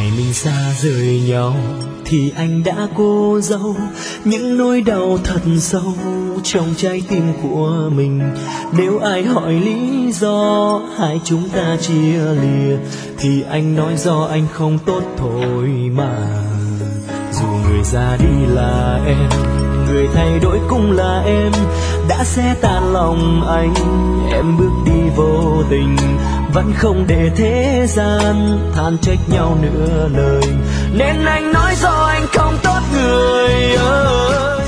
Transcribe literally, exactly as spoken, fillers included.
ngày mình xa rời nhau thì anh đã cô dâu những nỗi đau thật sâu trong trái tim của mình. Nếu ai hỏi lý do hai chúng ta chia lìa thì anh nói do anh không tốt thôi mà. Dù người ra đi là em, người thay đổi cũng là em, đã xé tan lòng anh, em bước đi vô tình, vẫn không để thế gian than trách nhau nửa lời, nên anh nói do anh không tốt người ơi.